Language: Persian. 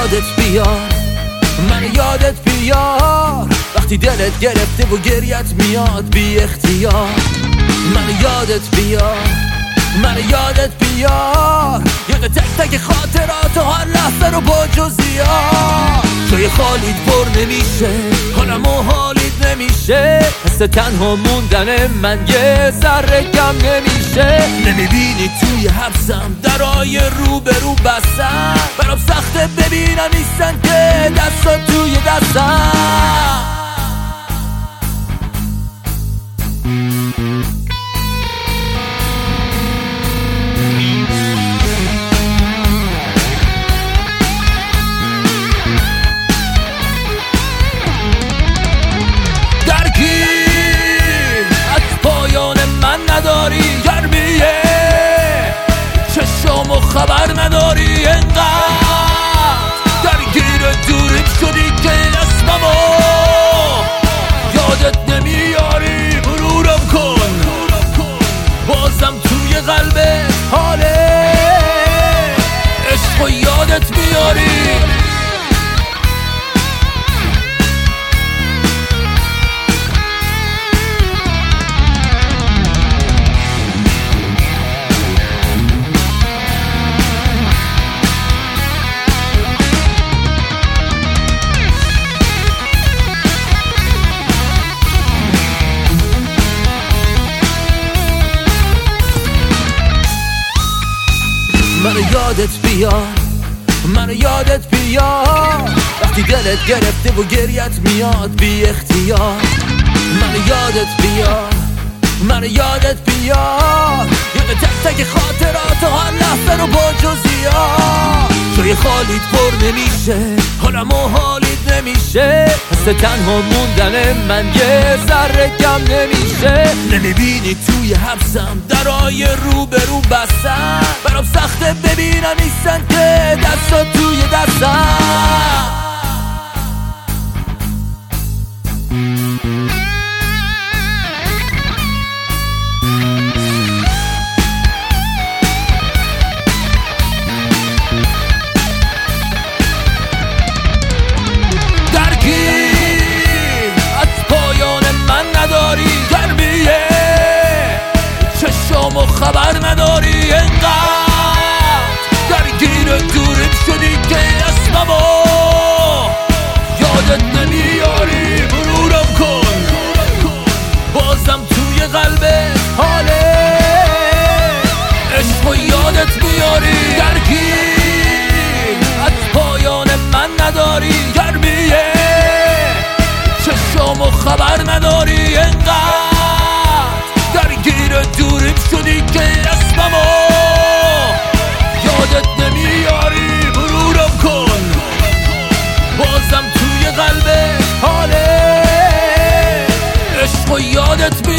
یادت بیار، من یادت بیار وقتی دلت گرفته و گریت میاد بی اختیار. من یادت بیار، من یادت بیار، یاد تک تک خاطرات و هر لحظه رو با جزئیات. جای خالیت پر نمیشه، حالم و حالیت نمیشه، حس تنها موندن من یه ذره کم نمیشه. نمیبینی توی حبسم درای رو به رو بستم، برام سخته ببینم نیستن که دستا توی دستم. نداری گرمیه چشم و خبر نداری، انقدر درگیر دوریم شدی که اسممو یادت نمیاری. مرورم کن بازم توی قلبت حال عشق و یادت میاری. من یادت بیار، من یادت بیار وقتی دلت گرفته و گریت میاد بی اختیار. من یادت بیار، من یادت بیار، یاد تک تک خاطرات و هر لحظه رو با جزئیات. جای خالیت پر نمیشه، حالم و حالیت نمیشه، حس تنها موندن من یه ذره کم نمیشه. نمیبینی توی حبسم درای رو به رو بستم، برام سخته ببینم نیستن که دستا توی دستم. چشم و خبر نداری، انقدر درگیر دوریم شدی که اسممو یادت نمیاری. مرورم کن بازم توی قلبت حال عشق و یادت میاری. درگیر از پایان من نداری گرمیه چشم و خبر نداری، انقدر درگیر دوریم شدی که اسممو یادت نمیاری. مرورم کن بازم توی قلبت حال عشق و یادت